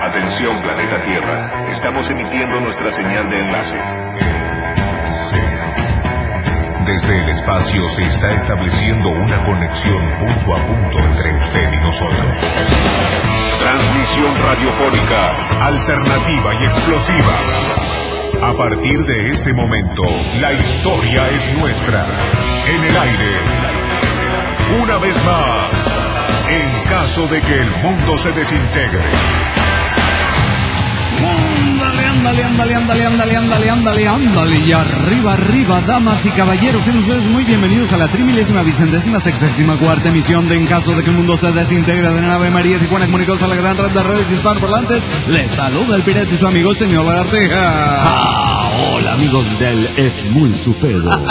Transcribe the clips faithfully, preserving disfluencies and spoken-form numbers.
Atención, planeta Tierra. Estamos emitiendo nuestra señal de enlace. Desde el espacio se está estableciendo una conexión punto a punto entre usted y nosotros. Transmisión radiofónica, alternativa y explosiva. A partir de este momento, la historia es nuestra. En el aire. Una vez más, en caso de que el mundo se desintegre. Ándale, ándale, ándale, ándale, ándale, ándale, ándale, y arriba, arriba, damas y caballeros, sean ustedes muy bienvenidos a la trimilésima, vicentésima, sexagésima cuarta emisión de En caso de que el mundo se desintegre de Nave María Tijuana, comunicados a la gran red de redes hispanoparlantes. Les saluda el pirata y su amigo el señor Lagartija. Ah, hola amigos del Es Muy Su Pedo.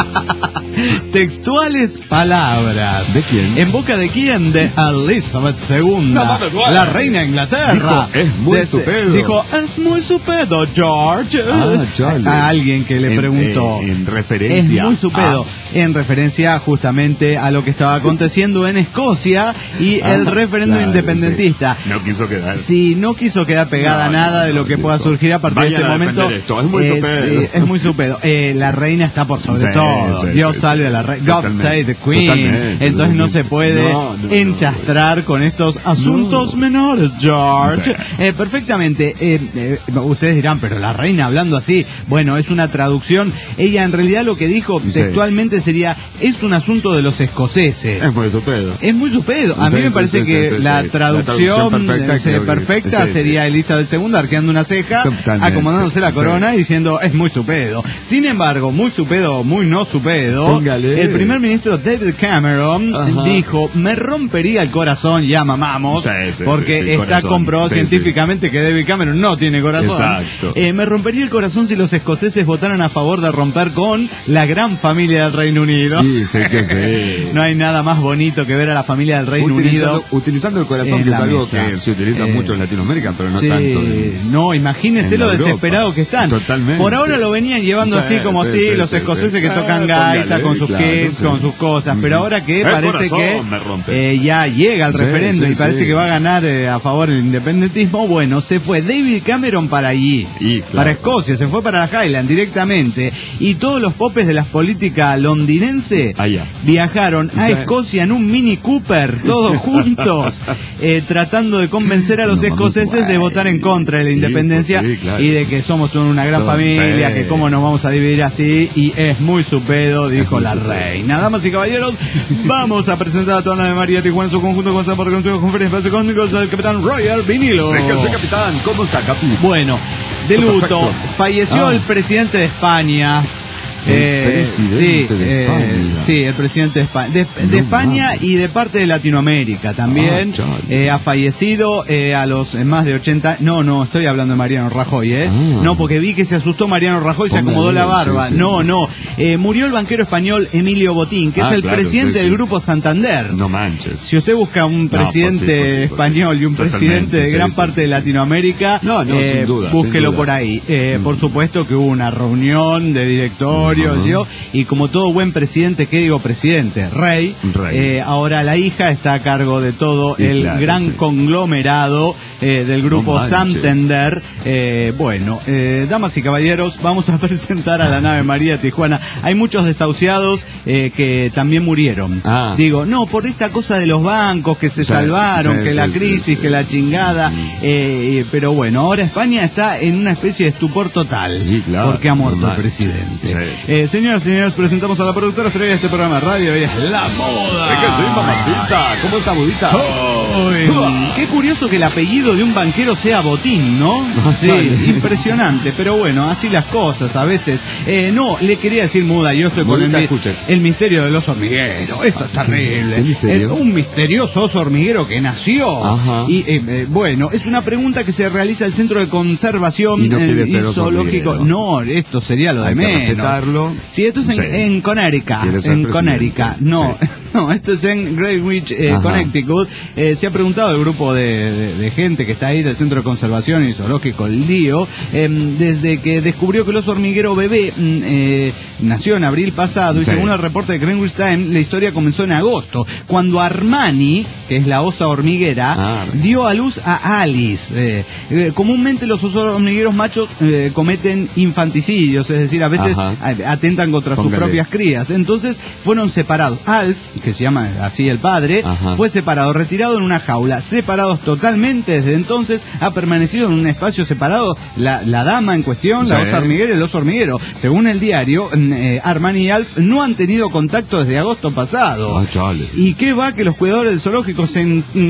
Textuales palabras. ¿De quién? ¿En boca de quién? De Elizabeth segunda, no, la reina de Inglaterra. Dijo, es muy de, su pedo. Dijo, es muy su pedo, George. Ah, Charlie. A alguien que le en, preguntó. En, en referencia. Es muy su pedo. Ah. En referencia justamente a lo que estaba aconteciendo en Escocia y ah, el referéndum claro, independentista. Sí. No quiso quedar. Sí, no quiso quedar pegada no, nada no, de lo que no, pueda surgir a partir Vayan de este momento. Esto. Es muy eh, su pedo. Sí, es muy su pedo. Eh, la reina está por sobre sí, todo. Sí, Dios sí, salve sí. a la reina. God save the Queen. Totalmente, Entonces totalmente. no se puede no, no, enchastrar no, no. con estos asuntos no. menores, George. Sí. Eh, perfectamente. Eh, eh, ustedes dirán, pero la reina hablando así, bueno, es una traducción. Ella en realidad lo que dijo sí. textualmente sería, es un asunto de los escoceses. Es muy su pedo. Es muy su pedo. A sí, mí me sí, parece sí, que sí, la, sí. Traducción la traducción perfecta, eh, perfecta sí, sería sí. Elizabeth segunda arqueando una ceja, totalmente. Acomodándose la corona sí. y diciendo, es muy su pedo. Sin embargo, muy su pedo, muy no su pedo. Póngale. El primer ministro David Cameron Ajá. dijo, me rompería el corazón, ya mamamos, sí, sí, porque sí, sí, está corazón. comprobado sí, científicamente sí. que David Cameron no tiene corazón. Exacto. Eh, me rompería el corazón si los escoceses votaran a favor de romper con la gran familia del Reino Unido. Sí, sí que sí. No hay nada más bonito que ver a la familia del Reino utilizando, Unido. Utilizando el corazón, que es algo mesa. que se utiliza eh, mucho en Latinoamérica, pero no sí, tanto. En, no, imagínese lo Europa. desesperado que están. Totalmente. Por ahora lo venían llevando sí, así como sí, sí, los sí, escoceses sí. que tocan gaita ah, con sus claro, kids, sí. con sus cosas, pero ahora que el parece que eh, ya llega el referéndum sí, sí, y parece sí. que va a ganar eh, a favor del independentismo, bueno, se fue David Cameron para allí, y, claro. para Escocia, se fue para la Highland directamente, y todos los popes de la política londinense Allá. viajaron a Escocia en un Mini Cooper, todos juntos, eh, tratando de convencer a los no, escoceses de votar en contra de la independencia sí, claro. y de que somos una gran Todo, familia, sí. que cómo nos vamos a dividir así, y es muy su pedo, dijo la reina. Damas y caballeros, vamos a presentar a toda la de María Tijuana en su conjunto con San Con su conferencia de cósmicos del capitán Roger Vinilo. Sí, sí, capitán, ¿cómo está, capitán? Bueno, de luto, Perfecto. falleció ah. el presidente de España. Eh, sí, de eh, sí, el presidente de España, de, de no, España y de parte de Latinoamérica también. Ah, eh, ha fallecido eh, a los más de ochenta. No, no, estoy hablando de Mariano Rajoy, ¿eh? Ah. No, porque vi que se asustó Mariano Rajoy y se acomodó la barba. Sí, sí. No, no. Eh, murió el banquero español Emilio Botín, que ah, es el claro, presidente sí, sí. del Grupo Santander. No manches. Si usted busca un presidente no, pues sí, pues sí, español y un Totalmente, presidente de gran sí, parte sí, de Latinoamérica, no, no, eh, sin duda, búsquelo sin duda. por ahí. Eh, mm. Por supuesto que hubo una reunión de directorio. Uh-huh. Yo, y como todo buen presidente, ¿qué digo presidente? Rey, Rey. Eh, ahora la hija está a cargo de todo sí, el claro, gran sí. conglomerado eh, del grupo no Santander. Eh, bueno, eh, damas y caballeros, vamos a presentar a la nave María Tijuana. Hay muchos desahuciados eh, que también murieron. Ah. Digo, no, por esta cosa de los bancos que se sí, salvaron, sí, que sí, la crisis, sí, sí. que la chingada. Eh, pero bueno, ahora España está en una especie de estupor total. Sí, claro, porque ha muerto normal. el presidente. Sí, sí. Eh, señoras y señores, presentamos a la productora estrella de este programa de radio. Ella es La Moda. Sí que sí, mamacita. ¿Cómo está, Budita? Oh, eh, qué curioso que el apellido de un banquero sea Botín, ¿no? Sí, impresionante. Pero bueno, así las cosas a veces. Eh, no, le quería decir, Muda, yo estoy con el, el misterio del oso hormiguero. Esto es terrible. ¿Qué misterio? Eh, un misterioso oso hormiguero que nació. Ajá. Y eh, eh, bueno, es una pregunta que se realiza el Centro de Conservación y no eh, y Zoológico. No, esto sería lo de Hay menos. Que respetarlo. Sí, esto es en, sí. en Connecticut. En Connecticut. No. Sí. No, esto es en Greenwich, eh, Connecticut. Eh, se ha preguntado el grupo de, de, de gente que está ahí del Centro de Conservación y Zoológico El Lío, eh, desde que descubrió que el oso hormiguero bebé eh, nació en abril pasado, y sí. según el reporte de Greenwich Times, la historia comenzó en agosto, cuando Armani, que es la osa hormiguera, ah, dio a luz a Alice. Eh, eh, comúnmente los osos hormigueros machos eh, cometen infanticidios, es decir, a veces Ajá. atentan contra Póngale. sus propias crías. Entonces fueron separados. Alf, que se llama así el padre, Ajá. fue separado, retirado en una jaula, separados totalmente. Desde entonces ha permanecido en un espacio separado la, la dama en cuestión, sí. la osa hormiguera y el oso hormiguero. Según el diario, eh, Armani y Alf no han tenido contacto desde agosto pasado. Ah, chale. ¿Y qué va? Que los cuidadores del zoológico se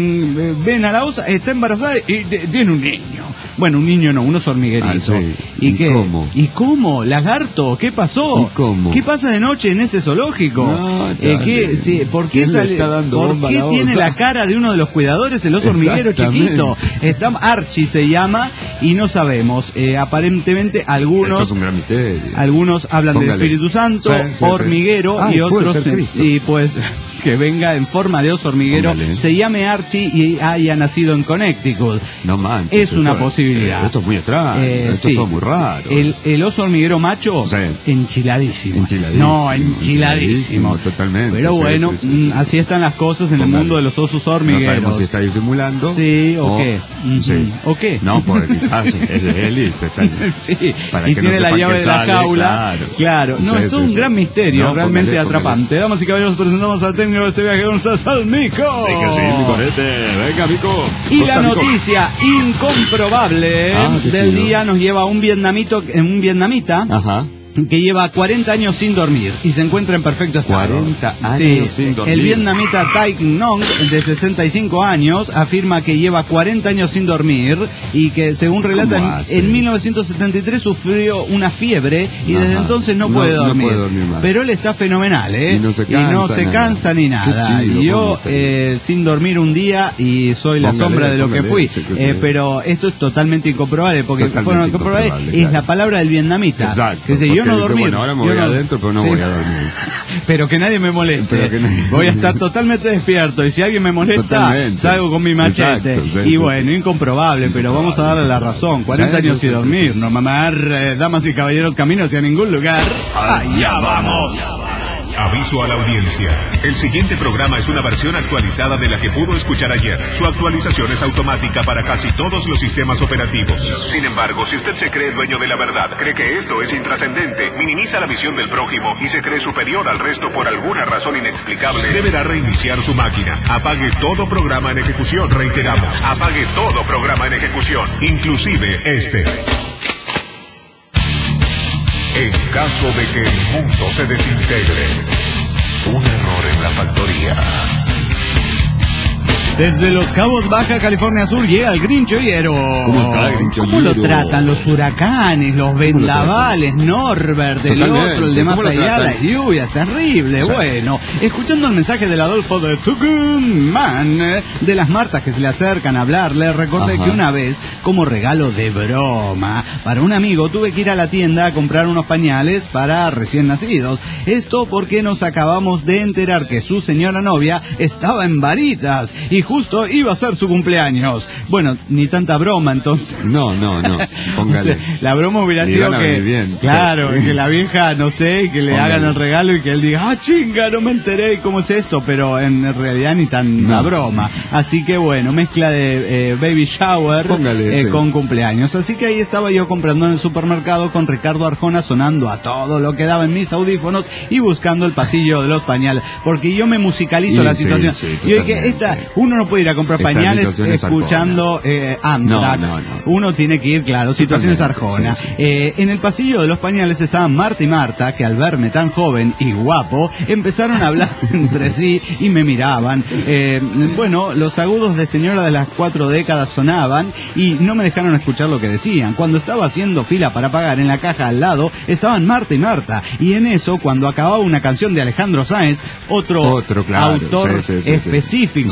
mm, ven a la osa, está embarazada y de, tiene un niño. Bueno, un niño no, un oso hormiguerito. Ah, sí. ¿Y, ¿Y qué? cómo? ¿Y cómo? ¿Lagarto? ¿Qué pasó? ¿Y cómo? ¿Qué pasa de noche en ese zoológico? No, eh, ¿qué, sí, ¿Por qué, sale, ¿por qué la tiene la cara de uno de los cuidadores, el oso hormiguero chiquito? Está, Archie se llama y no sabemos. Eh, aparentemente algunos... Esto es un gran misterio. Algunos hablan Póngale. del Espíritu Santo, sí, sí, hormiguero, sí. Ay, y otros... Y pues... que venga en forma de oso hormiguero, Póngale. se llame Archie y haya nacido en Connecticut. No manches. Es una posibilidad. Eh, esto es muy extraño, eh, esto sí, es todo muy raro. El, el oso hormiguero macho, sí. enchiladísimo. enchiladísimo. No, enchiladísimo. Totalmente. Pero sí, bueno, sí, sí, sí. así están las cosas en Póngale. el mundo de los osos hormigueros. No sabemos si está disimulando. Sí, o, o qué. Sí. ¿O qué? No, porque quizás es de él y se está... sí, para y que tiene no la llave de la sale, jaula. Claro. claro. No, sí, es todo sí, un sí. gran misterio, no, realmente Póngale, atrapante. Póngale. Damas y caballeros, presentamos al técnico de ese viaje con ustedes, al Mico. Sí, que sí, mi corete. Venga, Mico. Y la noticia incomprobable ah, del chido. día nos lleva a un vietnamito, un vietnamita. Ajá. que lleva cuarenta años sin dormir y se encuentra en perfecto estado. cuarenta años sí, sin dormir. El vietnamita Tai Nong, de sesenta y cinco años, afirma que lleva cuarenta años sin dormir y que, según relata, en, en mil novecientos setenta y tres sufrió una fiebre y Ajá. desde entonces no puede no, dormir. No puede dormir más. Pero él está fenomenal, ¿eh? Y no se cansa, y no se cansa ni nada. Chido, y yo, eh, sin dormir un día y soy la póngale, sombra de lo que fui. Que eh, pero esto es totalmente incomprobable, porque totalmente fueron incomprobables. Es claro. la palabra del vietnamita. Exacto. Que dice, yo no dormir. Bueno, ahora me voy no, adentro, pero no sí. voy a dormir. Pero que nadie me moleste. Que nadie... Voy a estar totalmente despierto. Y si alguien me molesta, totalmente. salgo con mi machete. Exacto, sí, y bueno, sí. incomprobable, incomprobable, pero vamos a darle la razón. cuarenta sí, años sin sí, dormir. Sí. No mamar, eh, damas y caballeros, camino hacia ningún lugar. ¡Allá vamos! Aviso a la audiencia. El siguiente programa es una versión actualizada de la que pudo escuchar ayer. Su actualización es automática para casi todos los sistemas operativos. Sin embargo, si usted se cree dueño de la verdad, cree que esto es intrascendente, minimiza la visión del prójimo y se cree superior al resto por alguna razón inexplicable, deberá reiniciar su máquina. Apague todo programa en ejecución. Reiteramos, apague todo programa en ejecución, inclusive este. En caso de que el mundo se desintegre, un error en la factoría. Desde Los Cabos, Baja California Sur, llega el Grinchollero. ¿Cómo está el Grinchollero? ¿Cómo lo tratan los huracanes, los vendavales, Norbert, el Totalmente. otro, el de más allá, las lluvias, terrible? Sí. Bueno, escuchando el mensaje del Adolfo de Tucumán, de las Martas que se le acercan a hablarle, recordé Ajá. que una vez, como regalo de broma, para un amigo tuve que ir a la tienda a comprar unos pañales para recién nacidos. Esto porque nos acabamos de enterar que su señora novia estaba en varitas y justo iba a ser su cumpleaños. Bueno, ni tanta broma entonces. No, no, no. Póngale. O sea, la broma hubiera y sido que, bien. claro, sí. que la vieja, no sé, que le Póngale. hagan el regalo y que él diga, ah, chinga, no me enteré, ¿cómo es esto? Pero en realidad ni tan no. la broma. Así que bueno, mezcla de eh, baby shower Póngale, eh, sí. con cumpleaños. Así que ahí estaba yo comprando en el supermercado con Ricardo Arjona sonando a todo lo que daba en mis audífonos y buscando el pasillo de los pañales, porque yo me musicalizo sí, la situación. Sí, sí, yo dije, esta, uno no puede ir a comprar Esta pañales escuchando eh, Anthrax. No, no, no. Uno tiene que ir, claro, situaciones Arjona. Sí, sí, sí. Eh, en el pasillo de los pañales estaban Marta y Marta, que al verme tan joven y guapo, empezaron a hablar entre sí y me miraban. Eh, bueno, los agudos de señora de las cuatro décadas sonaban y no me dejaron escuchar lo que decían. Cuando estaba haciendo fila para pagar en la caja al lado, estaban Marta y Marta. Y en eso, cuando acababa una canción de Alejandro Sáenz, otro, otro claro. autor sí, sí, sí, específico sí. para sí,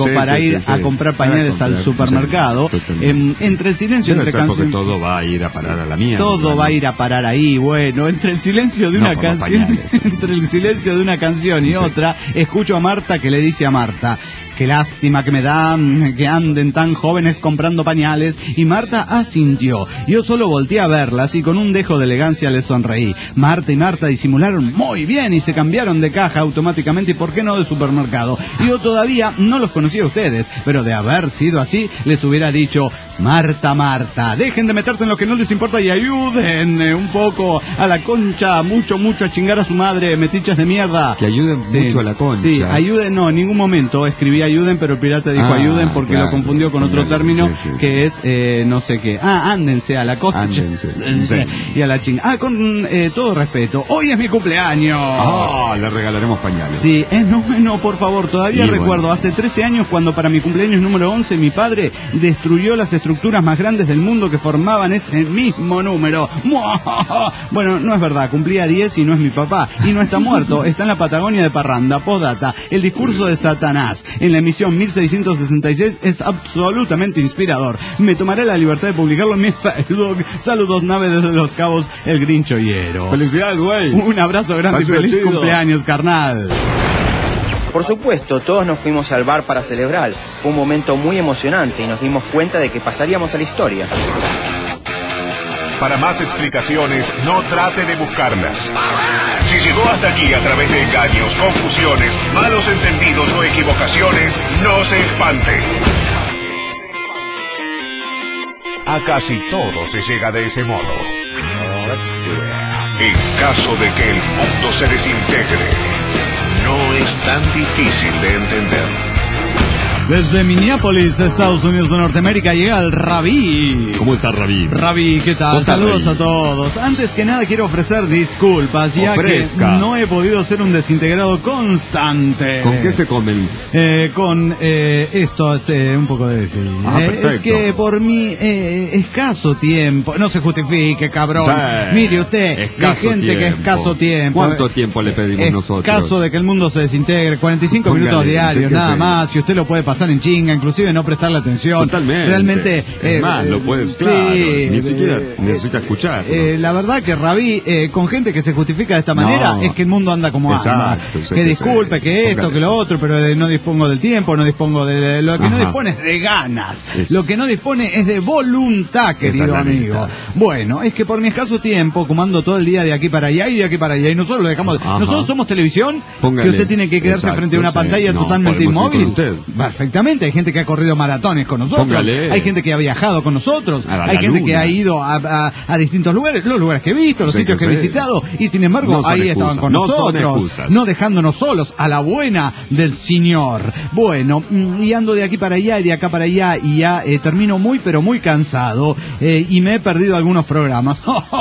ir sí, sí. a comprar pañales comprar, al supermercado. sí, eh, entre el silencio Debe entre ser porque canciones. todo va a ir a parar a la mierda. Todo claro. va a ir a parar ahí, bueno, entre el silencio de No una como canción, pañales. entre el silencio de una canción y Sí. otra, escucho a Marta que le dice a Marta: qué lástima que me dan que anden tan jóvenes comprando pañales. Y Marta asintió. Yo solo volteé a verlas y con un dejo de elegancia les sonreí. Marta y Marta disimularon muy bien y se cambiaron de caja automáticamente, y por qué no de supermercado. Yo todavía no los conocía a ustedes, pero de haber sido así, les hubiera dicho: Marta, Marta, dejen de meterse en lo que no les importa y ayuden eh, un poco a la concha, mucho, mucho a chingar a su madre, metichas de mierda. Que ayuden Sí, mucho a la concha. Sí, ayuden, no, en ningún momento escribí ayuden, pero el pirata dijo Ah, ayuden porque claro, lo confundió con otro póngale, término sí, sí, que es eh, no sé qué. Ah, ándense a la concha. Ándense, sí. Y a la chinga. Ah, con eh, todo respeto, hoy es mi cumpleaños. Ah, le regalaremos pañales. Sí, eh, no, no, por favor, todavía Y recuerdo, bueno. hace trece años, cuando para mi cumpleaños número once, mi padre destruyó las estructuras más grandes del mundo que formaban ese mismo número. Bueno, no es verdad, cumplía diez y no es mi papá, y no está muerto, está en la Patagonia de parranda. Postdata, el discurso de Satanás en la emisión mil seiscientos sesenta y seis es absolutamente inspirador. Me tomaré la libertad de publicarlo en mi Facebook. Saludos, nave desde Los Cabos, el Grinchoyero. Felicidades, güey. Un abrazo grande y Pásala feliz chido. cumpleaños, carnal. Por supuesto, todos nos fuimos al bar para celebrar. Fue un momento muy emocionante y nos dimos cuenta de que pasaríamos a la historia. Para más explicaciones, no trate de buscarlas. Si llegó hasta aquí a través de engaños, confusiones, malos entendidos o equivocaciones, no se espante. A casi todo se llega de ese modo. En caso de que el mundo se desintegre, no es tan difícil de entender. Desde Minneapolis, Estados Unidos de Norteamérica, llega el Rabí. ¿Cómo está, Rabí? Rabí, ¿qué tal? ¿Cómo está, Saludos Rabí? a todos. Antes que nada quiero ofrecer disculpas, ya Ofrezca. que no he podido ser un desintegrado constante. ¿Con qué se comen? Eh, con eh, esto hace un poco de sí. Ah, Eh, perfecto. es que por mi eh, escaso tiempo, no se justifique, cabrón. Sí. Mire usted, Escaso de gente que tiempo. escaso tiempo. ¿Cuánto tiempo le pedimos nosotros? Caso de que el mundo se desintegre, cuarenta y cinco Póngale, minutos diarios, sí que nada sí. más. Si usted lo puede pasar en chinga, inclusive no prestarle atención. Totalmente. Realmente. Es más, lo puedes, claro, ni siquiera necesita escuchar, ¿no? eh, la verdad que Rabí, eh, con gente que se justifica de esta No. manera, es que el mundo anda como anda. Exacto, sé Que que disculpe, sí. que esto, Póngale. que lo otro, pero eh, no dispongo del tiempo, no dispongo de. Lo que no Ajá. dispone es de ganas. Eso. Lo que no dispone es de voluntad, Esa querido es la amigo. neta. Bueno, es que por mi escaso tiempo, como ando todo el día de aquí para allá y de aquí para allá, y nosotros lo dejamos. Ajá. Nosotros somos televisión, Póngale. que usted tiene que quedarse Exacto, frente a una sí. pantalla No, totalmente podemos ir con inmóvil. usted. Perfectamente, hay gente que ha corrido maratones con nosotros. Póngale. Hay gente que ha viajado con nosotros. A la Hay gente luna. que ha ido a, a- a distintos lugares, los lugares que he visto, los Sí, sitios que que he sí. visitado, y sin embargo No son ahí excusas, estaban con no son nosotros, excusas. no dejándonos solos, a la buena del Señor. Bueno, mm, y ando de aquí para allá y de acá para allá, y ya eh, termino muy pero muy cansado, eh, y me he perdido algunos programas.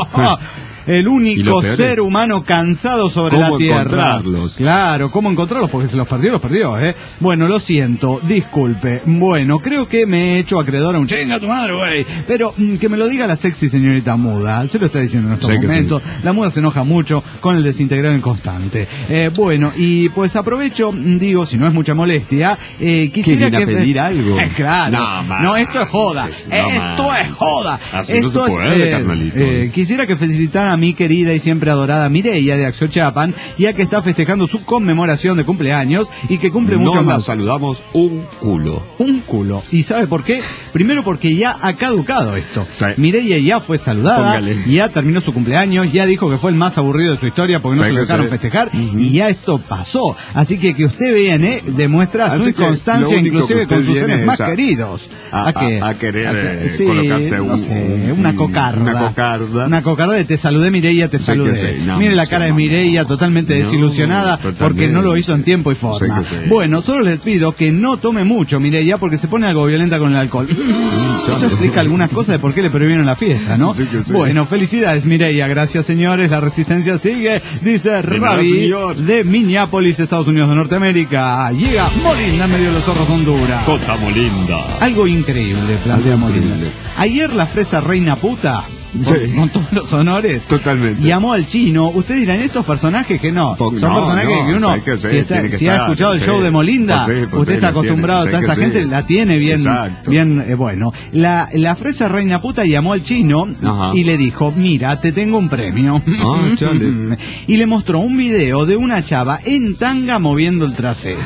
El Y lo único peor es- ser humano cansado sobre ¿Cómo la tierra. encontrarlos? Claro, ¿cómo encontrarlos? Porque se los perdió, los perdió, ¿eh? Bueno, lo siento, disculpe. Bueno, creo que me he hecho acreedor a un chinga tu madre, güey. Pero mm, que me lo diga la sexy señorita muda. Se lo está diciendo en estos Sé que momentos. sí. La muda se enoja mucho con el desintegrado inconstante. Eh, bueno, y pues aprovecho, mm, digo, si no es mucha molestia, eh, quisiera viene a que... pedir algo? Eh, claro. No, más. No, esto es joda. No esto más. es joda. Así no esto se puede, es, carnalito. eh, quisiera que felicitara a mi querida y siempre adorada Mireia de Axochapan, ya que está festejando su conmemoración de cumpleaños y que cumple mucho No la más. saludamos un culo. Un culo. ¿Y sabe por qué? Primero porque ya ha caducado esto. Sí. Mireia ya fue saludada, Póngale. ya terminó su cumpleaños, ya dijo que fue el más aburrido de su historia porque no Sí, se lo que dejaron sí. festejar, Ujú. y ya esto pasó. Así que que usted viene demuestra Así su que inconstancia, lo único inclusive que usted con sus viene seres es más a- queridos. a- qué? a- a querer, qué? eh, Sí, colocarse no un- sé, un- una cocarda. una cocarda. Una cocarda de te saludé, Mireia, te Sí, saludé. que sí. No, Mire la sí, cara de mamá. Mireia totalmente No, desilusionada totalmente. porque no lo hizo en tiempo y forma. Sí, que sí. Bueno, solo les pido que no tome mucho, Mireia, porque se pone algo violenta con el alcohol. Esto explica algunas cosas de por qué le prohibieron la fiesta, ¿no? Sí, que sí. Bueno, felicidades, Mireia. Gracias, señores. La resistencia sigue. Dice nada, Ravi señor. de Minneapolis, Estados Unidos de Norteamérica. Llega Molinda en medio de los zorros de Honduras. Cosa muy linda. Algo increíble, plantea Algo Molinda. increíble. Ayer la fresa reina puta sí. con todos los honores. Totalmente. Y amó al chino. Ustedes dirán, estos personajes que no, Porque son no, personajes no, que uno, que ser, si, está, que si ha escuchado el sí. show de Molinda, pues sí, pues usted sí, está acostumbrado tiene, a toda esa gente, sí. la tiene bien, Exacto. bien eh, bueno. La, la fresa reina puta llamó al chino Ajá. y le dijo, mira, te tengo un premio. Ah, chale. Y le mostró un video de una chava en tanga moviendo el trasero.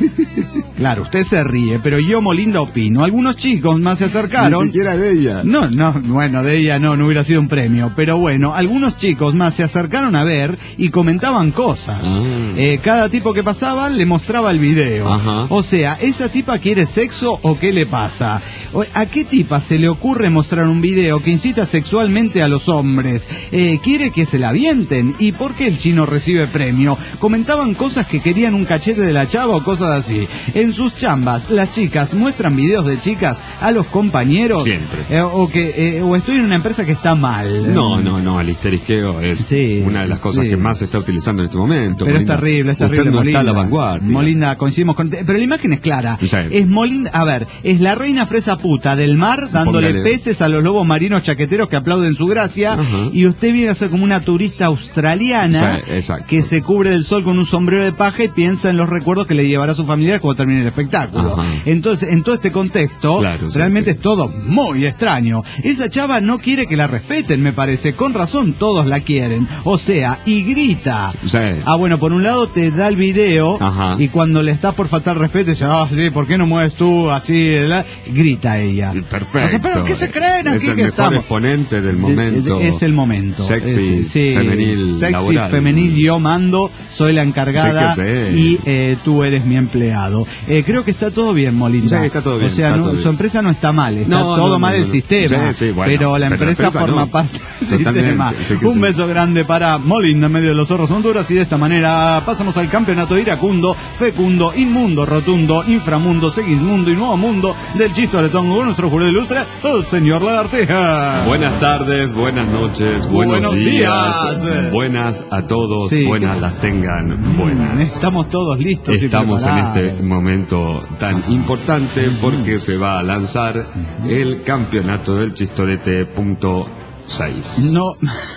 Claro, usted se ríe, pero yo, Molinda, opino. Algunos chicos más se acercaron. Ni siquiera de ella. No, no, bueno, de ella no, no hubiera sido un premio. Pero bueno, algunos chicos más se acercaron a ver y comentaban cosas. Ah. Eh, cada tipo que pasaba le mostraba el video. Ajá. O sea, ¿esa tipa quiere sexo o qué le pasa? O, ¿a qué tipa se le ocurre mostrar un video que incita sexualmente a los hombres? Eh, ¿Quiere que se la avienten? ¿Y por qué el chino recibe premio? Comentaban cosas que querían un cachete de la chava o cosas así. En sus chambas, las chicas muestran videos de chicas a los compañeros. Siempre. Eh, o que eh, o estoy en una empresa que está mal. No, no, no, el histerisqueo es Sí, una de las cosas sí. que más se está utilizando en este momento. Pero Molinda. es terrible, es terrible. Usted no Molinda. está a la vanguardia. Molinda, coincidimos con... Pero la imagen es clara. Sí. Es Molinda, a ver, es la reina fresa puta del mar dándole Póngale. peces a los lobos marinos chaqueteros que aplauden su gracia. Ajá. Y usted viene a ser como una turista australiana Sí, exacto. que se cubre del sol con un sombrero de paja y piensa en los recuerdos que le llevará a su familia cuando termine el espectáculo. Ajá. Entonces, en todo este contexto, Claro, sí, realmente sí. es todo muy extraño. Esa chava no quiere que la respeten, me parece. Con razón todos la quieren. O sea, y grita. Sí. Ah, bueno, por un lado te da el video. Aja. Y cuando le estás por faltar respeto, dice, ah, sí, ¿por qué no mueves tú así? La... Grita ella. Perfecto. O sea, ¿pero qué se creen aquí es el que mejor estamos? exponente del momento. Es el momento. Sexy, Es- sí, femenil, Sexy, laboral. femenil, yo mando, soy la encargada Sí que sí. y eh, tú eres mi empleado. Eh, creo que está todo bien, Molinda. Sí, está todo bien, O sea, está no- todo bien. su empresa no está mal, está No, todo no, mal no, el no. sistema. Sí, sí, bueno, pero la pero la empresa, empresa forma no. parte del Totalmente, sistema. sí que Un sí. beso grande para Molinda en medio de los zorros Honduras y de esta manera pasamos al campeonato iracundo, fecundo, inmundo, rotundo, inframundo, segismundo y nuevo mundo del chistoretón con nuestro jurado ilustre, el señor Lagartija. Buenas tardes, buenas noches, buenos, Buenos días, días. buenas a todos, Sí, buenas que- las tengan, buenas. Estamos todos listos Estamos y en preparados. este momento tan importante porque se va a lanzar el campeonato del chistorete punto seis. No.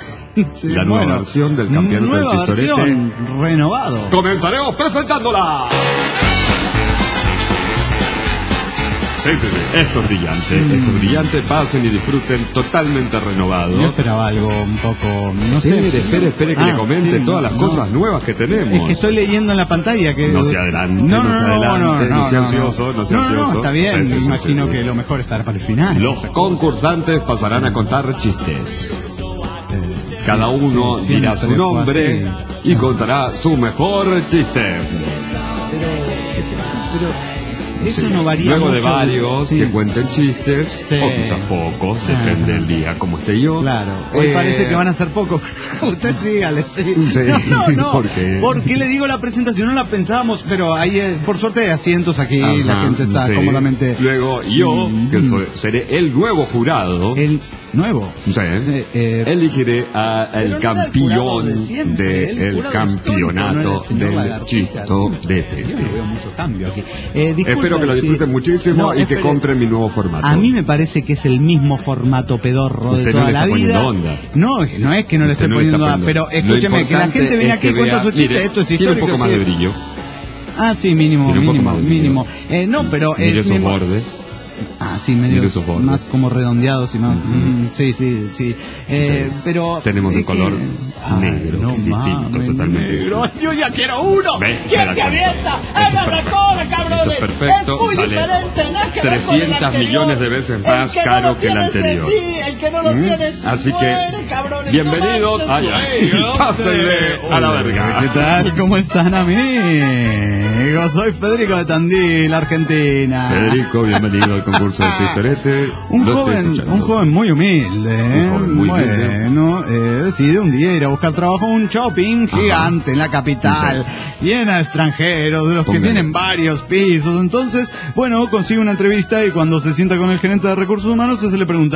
Sí, La nueva bueno, versión del campeonato del nueva chistorete. versión, renovado. Comenzaremos presentándola. Sí, sí, sí. Esto es brillante, esto es brillante. Pasen y disfruten, totalmente renovado. Yo esperaba algo un poco, no sé. Espere, espere, espere que Ah, le comente sí, todas las no. cosas nuevas que tenemos. Es que estoy leyendo en la pantalla que... No se adelante, no, no no, se no, adelante, no, no sea no, ansioso, no sea no, ansioso. No, está bien, Sí, sí, sí, imagino sí, que sí. lo mejor estará para el final. Los concursantes pasarán a contar chistes. Cada uno sí, dirá siempre su fue nombre así. y contará su mejor chiste. Pero eso no varía Luego de mucho. varios Sí. que cuenten chistes, Sí. o quizás pocos, Ah. depende del día como esté yo. Claro, hoy Eh, parece que van a ser pocos. Usted sígale, sí. Sí, No, no, no. ¿por qué? Porque le digo la presentación, no la pensábamos, pero hay, eh, por suerte hay asientos aquí, Ajá, la gente está sí. cómodamente. Luego yo, Mm. que soy- seré el nuevo jurado, El nuevo. sí, Eh, eh, elegiré a pero el no era el jurado campeón de siempre, el del jurado campeonato histórico, no era el señor del Lagartija, chisto sí. de Yo no Tete. veo mucho cambio aquí. Eh, disculpe, Espero que lo sí. disfruten muchísimo No, y que espere. compren mi nuevo formato. A mí me parece que es el mismo formato pedorro de Usted no toda le la está vida. poniendo onda. No, no es que no le Usted esté no le poniendo está onda, poniendo pero onda. Lo escúcheme, que la importante gente viene es aquí y que cuenta vea- su chiste, mire, esto es tiene un histórico. poco más sí. de brillo. Ah, sí, mínimo, Tiene un poco mínimo, más de brillo. mínimo. Eh, no, pero Mire es esos mismo- bordes. Ah, sí, medio Mire esos bordes. más como redondeados y más. Ujú. mm, sí, sí, sí. Eh, Sí. pero Tenemos es el color que- Ay, negro, no que es distinto, mames, totalmente negro. distinto. Yo ya quiero uno. Ve, se ¿Quién da se cuenta. avienta? Esto es ¡Hágame perfecto. cola, cabrones! Esto es perfecto, Es muy sale diferente, nada que ver con el trescientas anterior. millones de veces El más que no caro lo que el tiene, anterior. Sí, el que no lo ¿Mm? tiene, Así que, muere, cabrones, bienvenidos. no Ay, manches, ay, güey. pásenle a la Hola, verga. ¿Qué tal? ¿Cómo están, amigos? Soy Federico de Tandil, Argentina. Federico, bienvenido al concurso de chistorete. Un Lo estoy joven, escuchando. un joven muy humilde, ¿eh? Un joven muy humilde. bueno, eh, decide un día ir a buscar trabajo en un shopping gigante en la capital, llena de extranjeros, de los que Póngale. tienen varios pisos. Entonces, bueno, consigue una entrevista y cuando se sienta con el gerente de recursos humanos se le pregunta,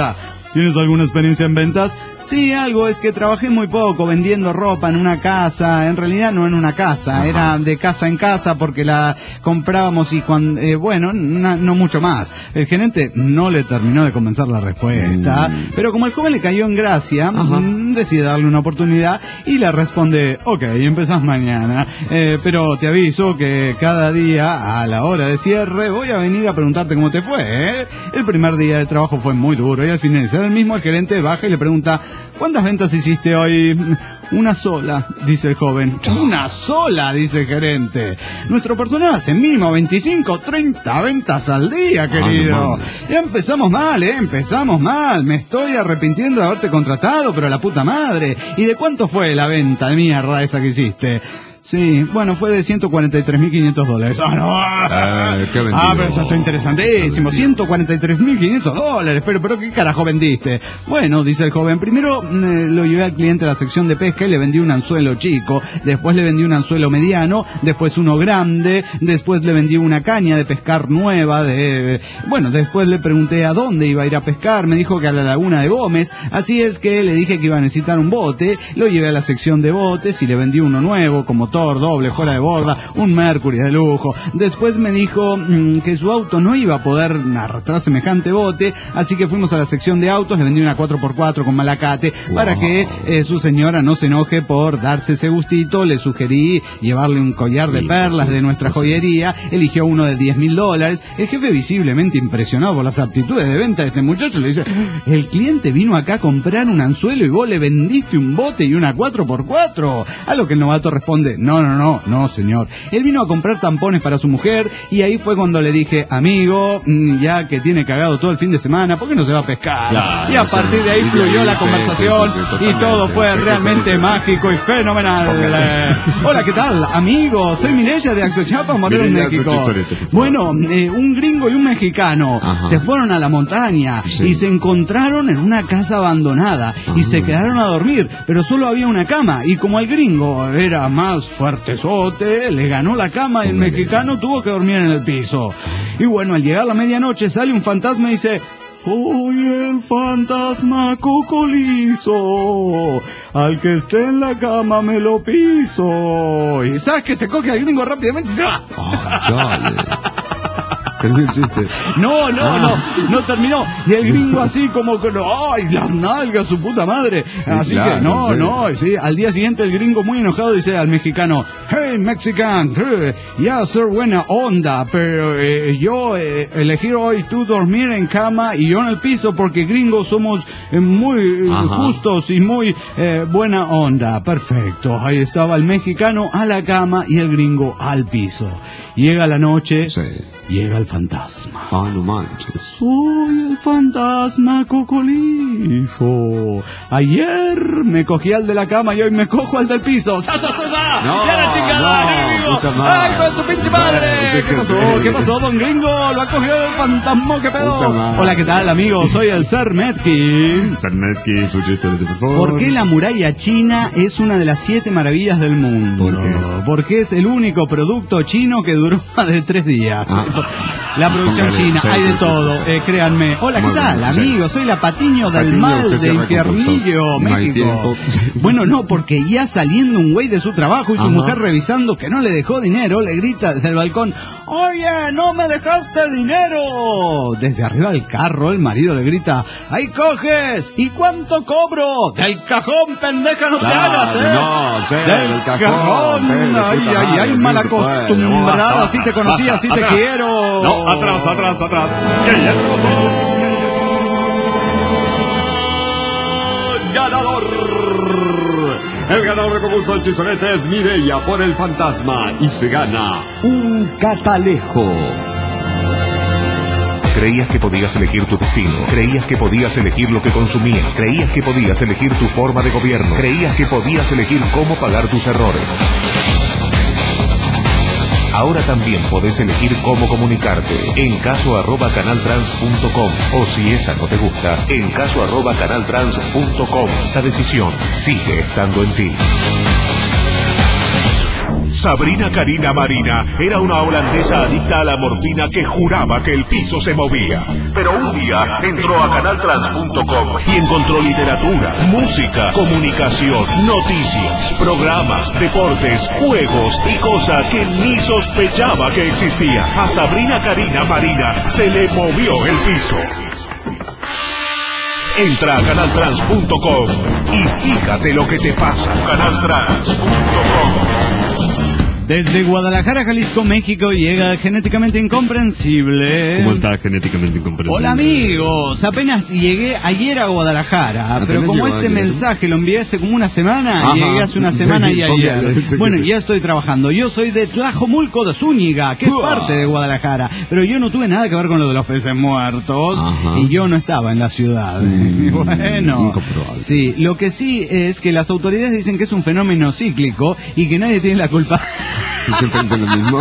¿tienes alguna experiencia en ventas? Sí, algo, es que trabajé muy poco vendiendo ropa en una casa, en realidad no en una casa, ajá, era de casa en casa porque la comprábamos y cuando, eh, bueno, na, no mucho más. El gerente no le terminó de convencer la respuesta, mm. pero como el joven le cayó en gracia, mm, decide darle una oportunidad y le responde, ok, empezás mañana, eh, pero te aviso que cada día a la hora de cierre voy a venir a preguntarte cómo te fue, ¿eh? El primer día de trabajo fue muy duro y al finalizar el mismo el gerente baja y le pregunta, ¿cuántas ventas hiciste hoy? Una sola, dice el joven. Una sola, dice el gerente. Nuestro personal hace mínimo veinticinco, treinta ventas al día, querido. Ah, no, ya empezamos mal, ¿eh? Empezamos mal. Me estoy arrepintiendo de haberte contratado, pero la puta madre. ¿Y de cuánto fue la venta de mierda esa que hiciste? Sí, bueno, fue de ciento cuarenta y tres mil quinientos dólares. ¡Ah, no! Eh, ¿qué vendió? Ah, pero eso está interesantísimo. ciento cuarenta y tres mil quinientos dólares. Pero, pero, ¿qué carajo vendiste? Bueno, dice el joven, primero eh, lo llevé al cliente a la sección de pesca y le vendí un anzuelo chico. Después le vendí un anzuelo mediano. Después uno grande. Después le vendí una caña de pescar nueva. De Bueno, después le pregunté a dónde iba a ir a pescar. Me dijo que a la laguna de Gómez. Así es que le dije que iba a necesitar un bote. Lo llevé a la sección de botes y le vendí uno nuevo, como doble, fuera de borda, un Mercury de lujo. Después me dijo mmm, que su auto no iba a poder arrastrar semejante bote, así que fuimos a la sección de autos, le vendí una cuatro por cuatro con malacate, wow, para que eh, su señora no se enoje por darse ese gustito. Le sugerí llevarle un collar de sí, perlas sí, de nuestra sí, joyería, eligió uno de diez mil dólares. El jefe, visiblemente impresionado por las aptitudes de venta de este muchacho, le dice, el cliente vino acá a comprar un anzuelo y vos le vendiste un bote y una cuatro por cuatro. A lo que el novato responde, no, no, no, no, señor. Él vino a comprar tampones para su mujer y ahí fue cuando le dije, amigo, ya que tiene cagado todo el fin de semana, ¿por qué no se va a pescar? Claro, y a partir de ahí fluyó la conversación sí, sí, sí, y todo fue sí, realmente sí, sí, mágico y fenomenal. Hola, ¿qué tal, amigo? Soy Mireya de Axochapa, Morelos, México. Bueno, eh, un gringo y un mexicano ajá, se fueron a la montaña sí, y se encontraron en una casa abandonada ajá, y se quedaron a dormir, pero solo había una cama y como el gringo era más fuertezote, le ganó la cama y el mexicano tuvo que dormir en el piso. Y bueno, al llegar la medianoche sale un fantasma y dice, soy el fantasma Cocolizo, al que esté en la cama me lo piso. Y sabes que se coge al gringo rápidamente y se va. Oh, chale. ¿Terminó el chiste? No, no, ah. no, no terminó. Y el gringo así como que, ¡ay, las nalgas, su puta madre! Así claro, que, no, sí. no, sí. Al día siguiente el gringo muy enojado dice al mexicano, hey, Mexican, ya ser buena onda, pero eh, yo eh, elegí hoy tú dormir en cama y yo en el piso porque gringos somos eh, muy Ajá. justos y muy eh, buena onda. Perfecto. Ahí estaba el mexicano a la cama y el gringo al piso. Llega la noche. Sí. Llega el fantasma. Ah, no manches. Soy el fantasma Cocolizo. Ayer me cogí al de la cama y hoy me cojo al del piso. ¡Sa, sa, sa, sa! No, ¡Ya la chingada, no, gringo! ¡Ay, con tu pinche madre! ¿Qué pasó? ¿Qué pasó, don gringo? ¿Lo ha cogido el fantasma? ¿Qué pedo? Hola, ¿qué tal, amigo? Soy el Sermetki. Sermetki, su chiste, por favor. ¿Por qué la muralla china es una de las siete maravillas del mundo? ¿Por qué? Porque es el único producto chino que duró más de tres días. Ah. La producción china, sí, hay de sí, todo, sí, sí. Eh, créanme. Hola, ¿qué tal, amigo? Soy la Patiño del Patiño, mal de Infiernillo, México. Bueno, no, porque ya saliendo un güey de su trabajo y su Ajá. mujer revisando que no le dejó dinero, le grita desde el balcón, oye, no me dejaste dinero. Desde arriba del carro, el marido le grita, ahí coges, ¿y cuánto cobro? Del cajón, pendeja, no claro, te hagas, ¿eh? No, sí, del, del cajón. cajón. Ay, ay, ay, ay, mal acostumbrada, así te conocí, así te quiero. No, atrás, atrás, atrás. ¿Qué ya ganador? El ganador de concurso del chistorete es Mireya por el fantasma y se gana un catalejo. Creías que podías elegir tu destino, creías que podías elegir lo que consumías, creías que podías elegir tu forma de gobierno, creías que podías elegir cómo pagar tus errores. Ahora también podés elegir cómo comunicarte en caso arroba canaltrans punto com o si esa no te gusta, en caso arroba canaltrans punto com. La decisión sigue estando en ti. Sabrina Karina Marina era una holandesa adicta a la morfina que juraba que el piso se movía. Pero un día entró a canal trans punto com y encontró literatura, música, comunicación, noticias, programas, deportes, juegos y cosas que ni sospechaba que existían. A Sabrina Karina Marina se le movió el piso. Entra a canal trans punto com y fíjate lo que te pasa. canal trans punto com. Desde Guadalajara, Jalisco, México, llega Genéticamente Incomprensible. ¿Cómo está Genéticamente Incomprensible? Hola amigos, apenas llegué ayer a Guadalajara, apenas pero como este ayer. mensaje lo envié hace como una semana, Ajá, llegué hace una semana sí, y ayer. Póngale, bueno, ya estoy trabajando. Yo soy de Tlajomulco de Zúñiga, que es parte de Guadalajara, pero yo no tuve nada que ver con lo de los peces muertos. Ajá. Y yo no estaba en la ciudad. Mm, bueno, sí, lo que sí es que las autoridades dicen que es un fenómeno cíclico y que nadie tiene la culpa. Siempre dicen lo mismo.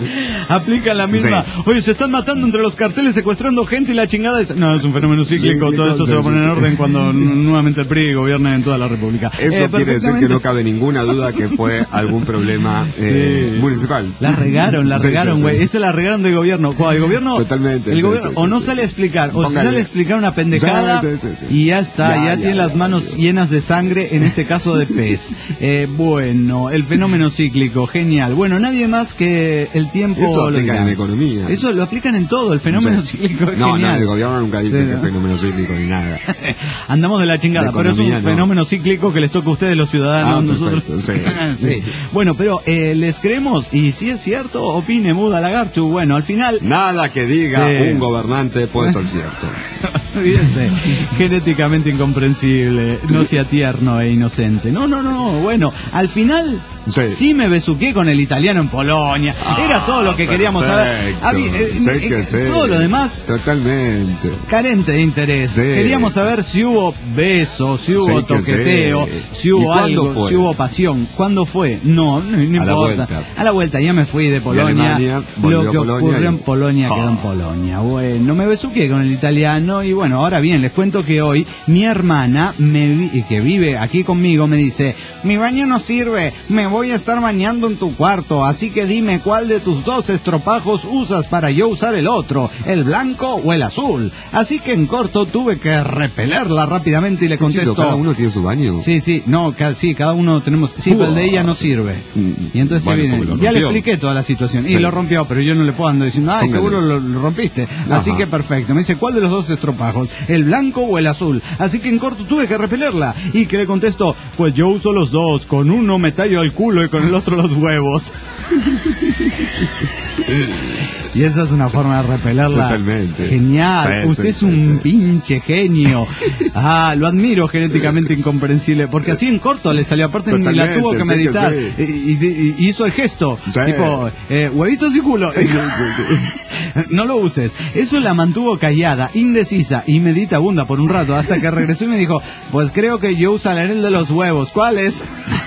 Aplican la misma. Sí. Oye, se están matando entre los carteles, secuestrando gente y la chingada es... No, es un fenómeno cíclico. Sí, todo esto sí, se va a poner sí. en orden cuando nuevamente el P R I gobierne en toda la República. Eso eh, quiere decir que no cabe ninguna duda que fue algún problema eh, sí. municipal. La regaron, la regaron, güey. Sí, sí, sí. Esa la regaron del gobierno. El gobierno... Totalmente. El sí, gobierno sí, o no sí, sale sí. a explicar, o Póngale. se sale a explicar una pendejada sí, sí, sí, sí. y ya está. Ya, ya, ya tiene ya, las manos ya, llenas de sangre, en este caso de pez. Eh, bueno, el fenómeno cíclico, genial. Bueno, nadie más que el tiempo eso lo aplican en economía. Eso lo aplican en todo, el fenómeno sí. cíclico es no, genial. No, el gobierno nunca dice sí, que es fenómeno cíclico ni nada. Andamos de la chingada, de pero es un no. fenómeno cíclico que les toca a ustedes los ciudadanos. Ah, nosotros. Perfecto, sí. sí. Bueno, pero eh, les creemos y si es cierto, opine Muda Lagarchu. Bueno, al final... Nada que diga sí. un gobernante puede ser cierto. Fíjense, genéticamente incomprensible, no sea tierno e inocente. No, no, no, bueno, al final sí, sí me besuqué con el italiano en Polonia. Ah, era todo lo que queríamos saber. Había, eh, sé eh, que sé. Todo lo demás totalmente carente de interés. Sí. Queríamos saber si hubo besos, si hubo sé toqueteo, si hubo algo, fue? si hubo pasión. ¿Cuándo fue? No, no, no a importa. La vuelta. A la vuelta, ya me fui de Polonia. De Alemania, lo que Polonia ocurrió y... en Polonia oh. quedó en Polonia. Bueno, me besuqué con el italiano y bueno, ahora bien, les cuento que hoy mi hermana, me vi, que vive aquí conmigo, me dice, mi baño no sirve, me voy a estar bañando en tu cuarto, así que dime cuál de tus dos estropajos usas para yo usar el otro, el blanco o el azul. Así que en corto tuve que repelerla rápidamente y le contesto. ¿Cada uno tiene su baño? Sí, sí, no, ca sí, cada uno tenemos, sí, uh, pero el de ella no sirve. Y entonces bueno, se viene, ya le expliqué toda la situación, sí. y lo rompió, pero yo no le puedo andar diciendo, ay, Póngale. seguro lo, lo rompiste. Ajá. Así que perfecto, me dice, ¿cuál de los dos estropajos? ¿El blanco o el azul? Así que en corto tuve que repelerla. Y que le contesto, pues yo uso los dos, con uno me tallo el culo y con el otro los huevos. Y esa es una forma de repelerla. Totalmente. Genial. Sí, Usted sí, es un sí, pinche genio. Ah, lo admiro, genéticamente incomprensible. Porque así en corto le salió. Aparte ni la tuvo que meditar. Sí, que sí. y, y, y hizo el gesto. Sí. Tipo, eh, huevitos y culo. No lo uses. Eso la mantuvo callada, indecisa y meditabunda por un rato. Hasta que regresó y me dijo, pues creo que yo usaré el de los huevos. ¿Cuál es?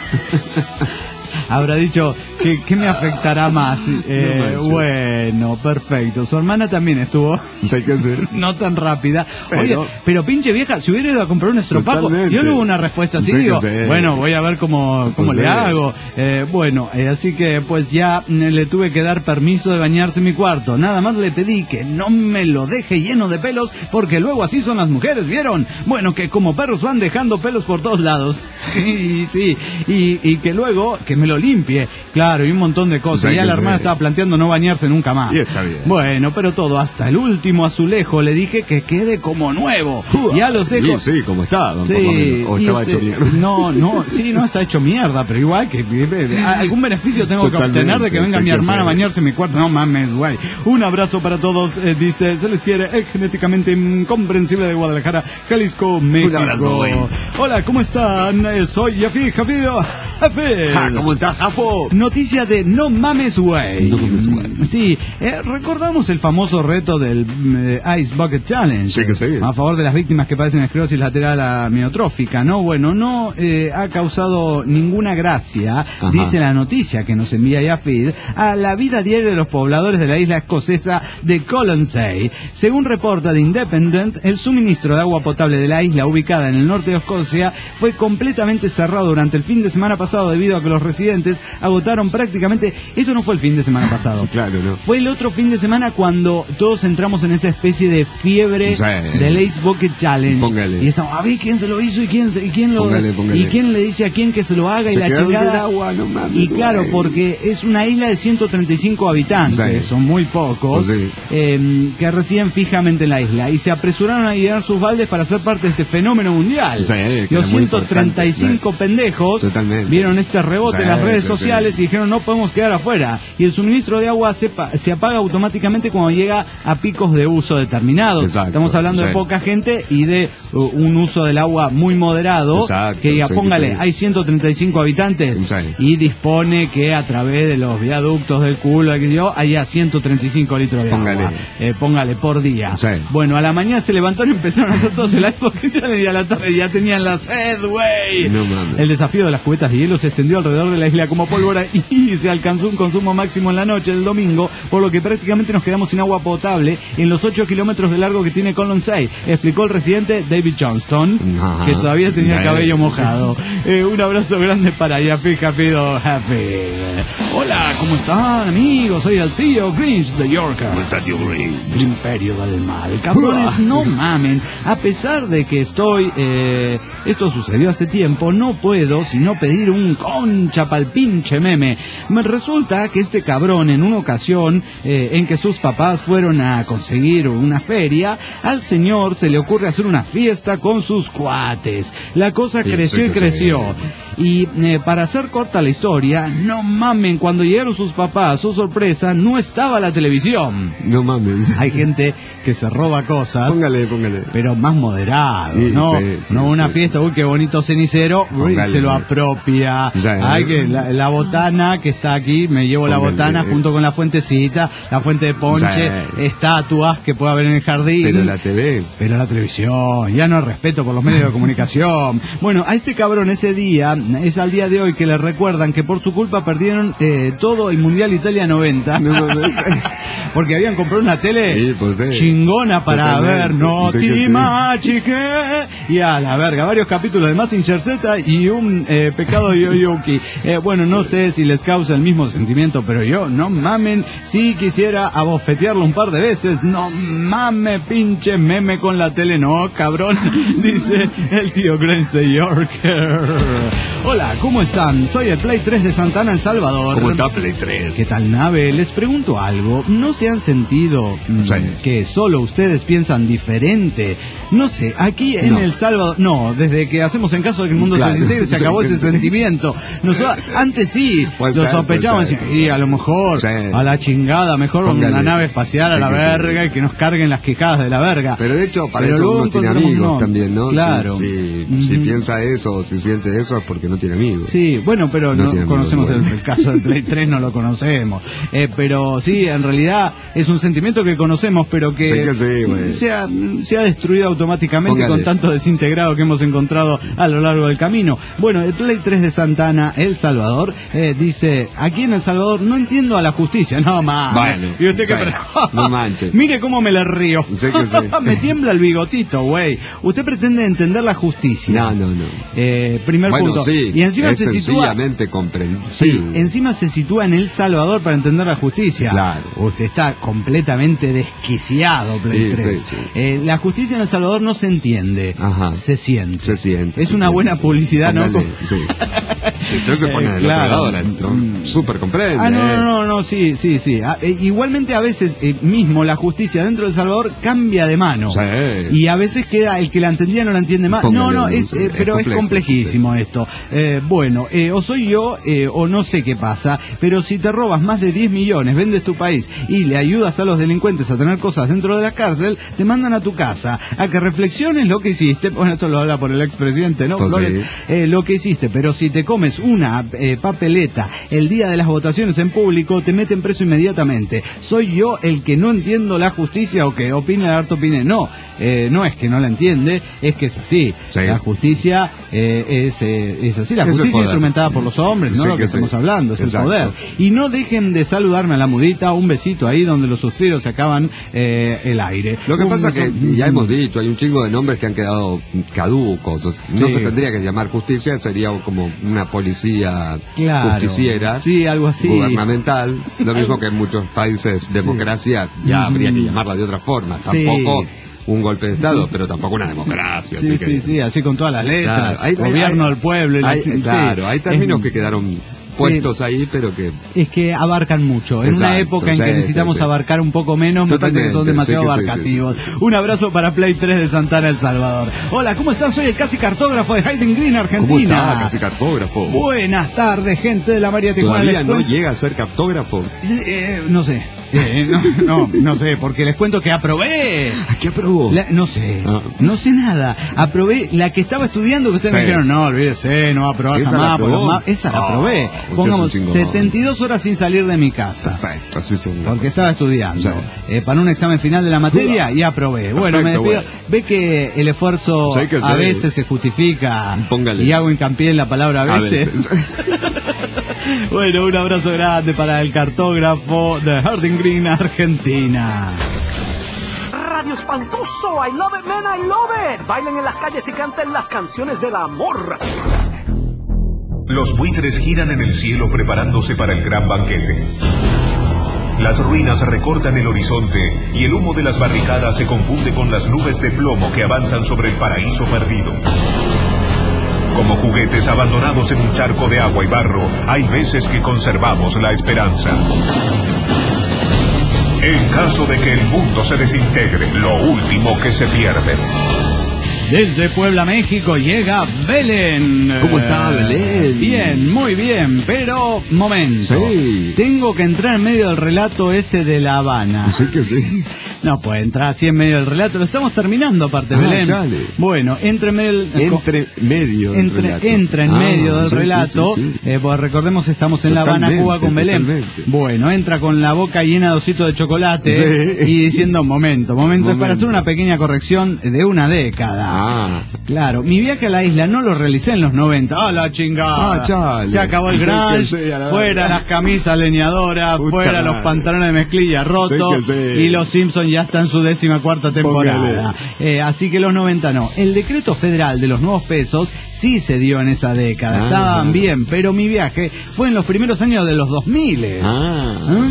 Habrá dicho, ¿qué, qué me afectará más? Eh, no bueno, perfecto. Su hermana también estuvo sí, que sí. no tan rápida. Pero, Oye, pero pinche vieja, si hubiera ido a comprar un estropajo, yo no hubo una respuesta así, sí, digo, sí. bueno, voy a ver cómo, cómo pues le sí. hago. Eh, bueno, eh, así que pues ya le tuve que dar permiso de bañarse en mi cuarto. Nada más le pedí que no me lo deje lleno de pelos, porque luego así son las mujeres, ¿vieron? Bueno, que como perros van dejando pelos por todos lados. y sí, y, y que luego, que me lo limpie, claro, y un montón de cosas. Ya la hermana estaba planteando no bañarse nunca más. Y está bien. Bueno, pero todo, hasta el último azulejo le dije que quede como nuevo. Uh, ya los dejo. Sí, sí, como está, don sí, por lo menos. O estaba usted, hecho mierda. No, no, sí, no está hecho mierda, pero igual que algún beneficio tengo Totalmente, que obtener de que venga mi hermana a bañarse en mi cuarto. No mames, güey. Un abrazo para todos, eh, dice, se les quiere, el genéticamente incomprensible de Guadalajara, Jalisco, México. Un abrazo, güey. Hola, ¿cómo están? Eh, soy Yafi, Jafido, Jafi. Ja, ¿cómo estás, Jafo? Noticia de No Mames Way. No Mames Way. Sí, eh, recordamos el famoso reto del eh, Ice Bucket Challenge. Sí, que sí. A favor de las víctimas que padecen esclerosis lateral amiotrófica, ¿no? Bueno, no eh, ha causado ninguna gracia, Ajá. dice la noticia que nos envía Yafid, a la vida diaria de los pobladores de la isla escocesa de Colonsay. Según reporta The Independent, el suministro de agua potable de la isla, ubicada en el norte de Escocia, fue completamente cerrado durante el fin de semana pasado debido a que los residentes agotaron pasaron prácticamente, esto no fue el fin de semana pasado. Claro, no. Fue el otro fin de semana cuando todos entramos en esa especie de fiebre sí. del Ace Bucket Challenge. Póngale. Y estamos, a ver quién se lo hizo y quién, y quién lo póngale, póngale. y quién le dice a quién que se lo haga se y la chingada. Agua, no mames, y claro, güey. porque es una isla de ciento treinta y cinco habitantes, Sí. son muy pocos, Pues sí. eh, que residen fijamente en la isla y se apresuraron a llenar sus baldes para ser parte de este fenómeno mundial. Sí, que Los era muy ciento treinta y cinco importante, pendejos Totalmente. vieron este rebote Sí, en las redes sí, sociales sí. y dijeron no podemos quedar afuera. Y el suministro de agua se, pa- se apaga automáticamente cuando llega a picos de uso determinados. Exacto, Estamos hablando sí. de poca gente y de uh, un uso del agua muy moderado. Exacto, que diga, sí, póngale, sí. hay ciento treinta y cinco habitantes Sí. y dispone que a través de los viaductos del culo que yo haya ciento treinta y cinco litros de Póngale. agua. Eh, póngale por día. Sí. Bueno, a la mañana se levantaron y empezaron a hacer todos el iPod y a la tarde ya tenían la sed, güey. No mames. El desafío de las cubetas de hielo se extendió alrededor de la isla como pólvora y se alcanzó un consumo máximo en la noche del domingo, por lo que prácticamente nos quedamos sin agua potable en los ocho kilómetros de largo que tiene Colonsay, explicó el residente David Johnston, Ajá. que todavía tenía el Sí. cabello mojado. Eh, un abrazo grande para Yafi Japido Happy. Hola, ¿cómo están, amigos? Soy el tío Grinch de Yorker. ¿Cómo está, tío Green? El imperio del mal. Cabrones, no mamen. A pesar de que estoy... Eh, esto sucedió hace tiempo, no puedo sino pedir un concha pa'l pinche meme. Me resulta que este cabrón en una ocasión eh, en que sus papás fueron a conseguir una feria, al señor se le ocurre hacer una fiesta con sus cuates. La cosa Sí, creció sí, y sí. creció. Y eh, para hacer corta la historia, no mamen, cuando llegaron sus papás, su sorpresa, no estaba la televisión. No mames. Hay gente que se roba cosas, Póngale, póngale. pero más moderado, Sí, ¿no? sí, no sí, una sí. fiesta, uy, qué bonito cenicero, uy, Póngale. se lo apropia. Ya, Hay ¿no? que la, la botana que está aquí, me llevo la Póngale. botana junto con la fuentecita, la fuente de ponche, Ya. estatuas que puede haber en el jardín. Pero la T V. Pero la televisión, ya no hay respeto por los medios de comunicación. Bueno, a este cabrón ese día, es al día de hoy que le recuerdan que por su culpa perdieron eh, todo el Mundial Italia noventa. No mames. Porque habían comprado una tele Sí, pues, sí. chingona para Totalmente. ver, no Sí que sí. chique y a la verga, varios capítulos de Mazinger Z y un eh, pecado de Yoyoki. Eh, bueno, no sé si les causa el mismo sentimiento, pero yo, no mamen, si quisiera abofetearlo un par de veces, no mames, pinche meme con la tele, no, cabrón, dice el tío Grant de Yorker. Hola, ¿cómo están? Soy el Play tres de Santana, El Salvador. ¿Cómo está Play tres? ¿Qué tal, nave? Les pregunto algo. ¿No se han sentido mm, Sí. que solo ustedes piensan diferente? No sé, aquí en No. El Salvador... No, desde que hacemos en caso de que el mundo Claro. se desintegre, se Sí, acabó sí, ese sí. sentimiento. Nosotros, antes sí, Puede lo ser, sospechaban. puede ser. decían, y a lo mejor, Sí. a la chingada, mejor Póngale. una nave espacial a Sí, la que sí. verga y que nos carguen las quijadas de la verga. Pero de hecho, para Pero eso luego uno tiene encontramos amigos no. también, ¿no? Claro. Si, si, si Ujú. piensa eso o si siente eso es porque no tiene amigos. Sí, bueno, pero No no, tiene conocemos el, amigos, el caso del Play tres, no lo conocemos. Eh, pero sí, en realidad es un sentimiento que conocemos, pero que, Sí que sí, güey. se, ha, se ha destruido automáticamente Póngale. con tanto desintegrado que hemos encontrado a lo largo del camino. Bueno, el Play tres de Santana, El Salvador, eh, dice, aquí en El Salvador no entiendo a la justicia. No, más. Bueno, ¿Y usted qué sí, pre- no manches. Mire cómo me le río. Sí que sí. Me tiembla el bigotito, güey. Usted pretende entender la justicia. No, no, no. Eh, primer Bueno, punto. sí, Y encima es se sitúa... sencillamente Sí, comprensible. encima se sitúa en El Salvador para entender la justicia. Claro. Usted está completamente desquiciado, Play Sí, tres. sí, sí. Eh, la justicia en El Salvador no se entiende, Ajá. se siente. Se siente. Es se una siente. buena publicidad, ¿no? Póngale, sí. Si usted se pone Eh, del claro. otro lado, la- Mm. súper comprende. Ah, no, eh. no, no, no, sí, sí, sí. Ah, eh, igualmente a veces eh, mismo la justicia dentro de El Salvador cambia de mano. Sí. Y a veces queda el que la entendía no la entiende más. Póngale, No, no, es, sí, eh, es pero es complejo, complejísimo esto. Eh, bueno, eh, o soy yo eh, o no sé qué pasa, pero si te robas más de diez millones, vendes tu país y le ayudas a los delincuentes a tener cosas dentro de la cárcel, te mandan a tu casa a que reflexiones lo que hiciste. Bueno, esto lo habla por el expresidente, ¿no? Pues Flores, sí. eh, lo que hiciste, pero si te comes una eh, papeleta el día de las votaciones en público, te meten preso inmediatamente. ¿Soy yo el que no entiendo la justicia o que opina el harto opine? No, eh, no es que no la entiende, es que es así. Sí. La justicia eh, es, eh, es así. La Eso es justicia poder. instrumentada por los hombres, no Sí, lo que que estamos sí. hablando, es Exacto. el poder. Y no dejen de saludarme a la mudita, un besito ahí donde los suspiros se acaban eh, el aire. Lo que Un pasa beso- que, ya hemos dicho, hay un chingo de nombres que han quedado caducos. O sea, no Sí. se tendría que llamar justicia, sería como una policía claro, justiciera, sí, algo así, gubernamental, lo mismo que en muchos países democracia, sí. ya mm. habría que llamarla de otra forma, tampoco sí. un golpe de Estado, pero tampoco una democracia. Sí, así sí, que, sí, así con todas las letras, claro, hay, gobierno hay, del pueblo. Y hay, la, claro, sí. hay términos que quedaron puestos sí. ahí, pero que... Es que abarcan mucho. En Exacto, una época en sí, que necesitamos sí, sí. abarcar un poco menos, me parece que son demasiado sí, abarcativos. Sí, sí, sí, sí. Un abrazo para Play tres de Santana, El Salvador. Hola, ¿cómo están? Soy el Casi Cartógrafo de Hayden Green, Argentina. ¿Cómo está, Casi Cartógrafo? Buenas tardes, gente de la María Tijuana. ¿Todavía no llega a ser cartógrafo? Eh, no sé. Eh, no, no, no sé, porque les cuento que aprobé. ¿A qué aprobó? La, no sé, ah. no sé nada. Aprobé la que estaba estudiando, que ustedes sí. me dijeron, no, olvídese, no va a aprobar ¿Esa jamás. La ma esa la aprobé. Oh, Pongamos setenta y dos horas sin salir de mi casa. Perfecto, así se Porque estaba estudiando. Sí. Eh, para un examen final de la materia y aprobé. Perfecto, bueno, me despido. Bueno. Ve que el esfuerzo sí, que a sí. veces se justifica. Póngale. Y hago hincapié en la palabra a veces. A veces. Bueno, un abrazo grande para el cartógrafo de Harding Green, Argentina. Radio espantoso, I love it, man, I love it. Bailen en las calles y canten las canciones del amor. Los buitres giran en el cielo preparándose para el gran banquete. Las ruinas recortan el horizonte y el humo de las barricadas se confunde con las nubes de plomo que avanzan sobre el paraíso perdido. Como juguetes abandonados en un charco de agua y barro, hay veces que conservamos la esperanza. En caso de que el mundo se desintegre, lo último que se pierde. Desde Puebla, México, llega Belén. ¿Cómo está Belén? Bien, muy bien, pero momento. Sí. Tengo que entrar en medio del relato ese de La Habana. Sí que sí. No puede entrar así en medio del relato, lo estamos terminando aparte, ah, Belén. Chale. Bueno, entre, el, entre medio del entre, relato. Entra en ah, medio del sí, relato, sí, sí, sí. Eh, pues recordemos estamos en totalmente, La Habana, Cuba con Belén. Totalmente. Bueno, entra con la boca llena de ositos de chocolate sí. y diciendo, momento, momento, momento, es para hacer una pequeña corrección de una década. Ah. Claro, mi viaje a la isla no lo realicé en los noventa. ¡Ah, la chingada! Ah, chale. Se acabó el grunge, fuera las camisas leñadoras, Puta fuera madre. Los pantalones de mezclilla rotos sí sí. y los Simpsons ya están en su décima cuarta temporada. Eh, así que los noventa no. El decreto federal de los nuevos pesos sí se dio en esa década. Ah, Estaban ah. bien, pero mi viaje fue en los primeros años de los dos mil. Ah.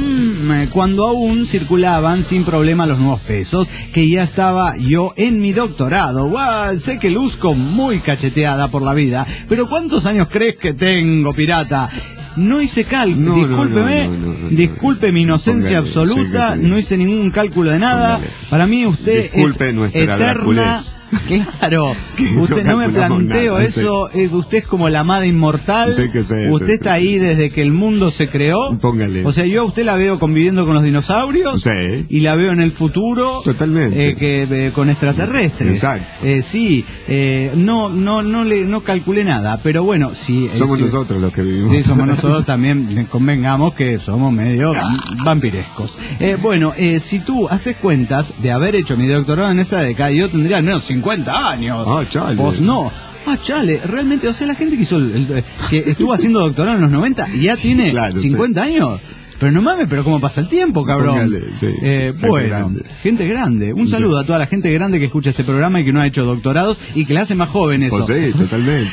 Mm, cuando aún circulaban sin problema los nuevos pesos, que ya estaba yo en mi doctorado. ¡Wow! Sé que luzco muy cacheteada por la vida, pero ¿cuántos años crees que tengo, pirata? No hice cálculo, no, discúlpeme, no, no, no, no, disculpe mi inocencia Póngale, absoluta, sí sí. no hice ningún cálculo de nada. Póngale. Para mí usted disculpe es eterna. Claro, usted no me planteo nada, eso, eh, usted es como la amada inmortal, sé que sé, usted sé, está sé. ahí desde que el mundo se creó. Póngale. O sea, yo a usted la veo conviviendo con los dinosaurios sí. y la veo en el futuro totalmente eh, que, eh, con extraterrestres. Exacto. Eh, sí, eh, no, no, no le, no calculé nada, pero bueno, sí. Eh, somos sí, nosotros los que vivimos. Sí, somos nosotros también, convengamos que somos medio vampirescos. Eh, bueno, eh, si tú haces cuentas de haber hecho mi doctorado en esa década, yo tendría al menos cincuenta años. Ah, chale. Vos no. Ah, chale, realmente, o sea, la gente que hizo el, el, que estuvo haciendo doctorado en los noventa y ya tiene claro, cincuenta sí. años. Pero no mames, pero cómo pasa el tiempo, cabrón. Póngale, sí. eh, gente bueno, grande. gente grande. Un saludo sí. a toda la gente grande que escucha este programa y que no ha hecho doctorados y que la hace más joven eso. Pues sí, totalmente.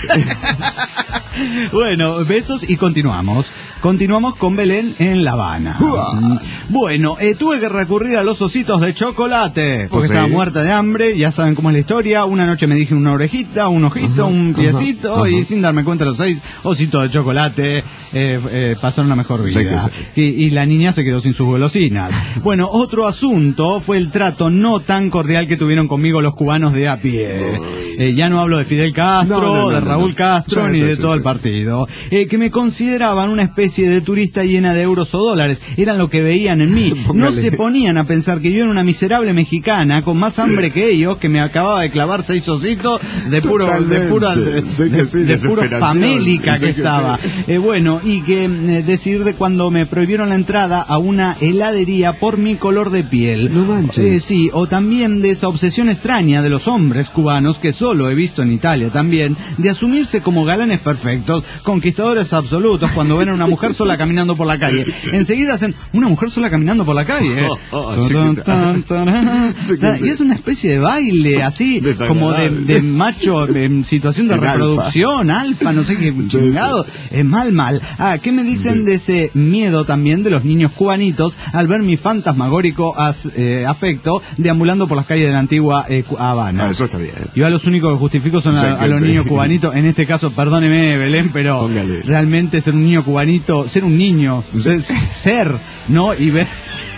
Bueno, besos y continuamos. Continuamos con Belén en La Habana. ¡Uah! Bueno, eh, tuve que recurrir a los ositos de chocolate porque pues estaba sí. muerta de hambre. Ya saben cómo es la historia. Una noche me dije una orejita, un ojito, ajá, un piecito ajá, ajá. y sin darme cuenta los seis ositos de chocolate eh, eh, pasaron una mejor vida. Sí sí. Y, y la niña se quedó sin sus golosinas. Bueno, otro asunto fue el trato no tan cordial que tuvieron conmigo los cubanos de a pie. Eh, ya no hablo de Fidel Castro, no, no, no, de Raúl no. Castro, sí, ni sí, de sí, todo sí. el partido, eh, que me consideraban una especie de turista llena de euros o dólares, eran lo que veían en mí, no se ponían a pensar que yo era una miserable mexicana con más hambre que ellos, que me acababa de clavar seis ositos de puro de pura de, sí de, sí, de puro famélica que, que estaba, sí. eh, bueno, y que eh, decidir de cuando me prohibieron la entrada a una heladería por mi color de piel, no manches, eh, sí, o también de esa obsesión extraña de los hombres cubanos que solo he visto en Italia también, de asumirse como galanes perfectos, conquistadores absolutos, cuando ven a una mujer sola caminando por la calle. Enseguida hacen, una mujer sola caminando por la calle. Oh, oh, tan, tan, tan, y es una especie de baile, así, como de, de macho en situación de en reproducción, alfa. alfa, no sé qué chingado. Es mal, mal. Ah, ¿qué me dicen sí. de ese miedo también de los niños cubanitos al ver mi fantasmagórico as, eh, aspecto deambulando por las calles de la antigua eh, Habana? Ah, eso está bien. Yo a los únicos que justifico son a, a los sí. niños cubanitos. En este caso, perdóneme, Belén, pero Póngale. realmente ser un niño cubanito, ser un niño, sí. ser, ser, ¿no? Y ver...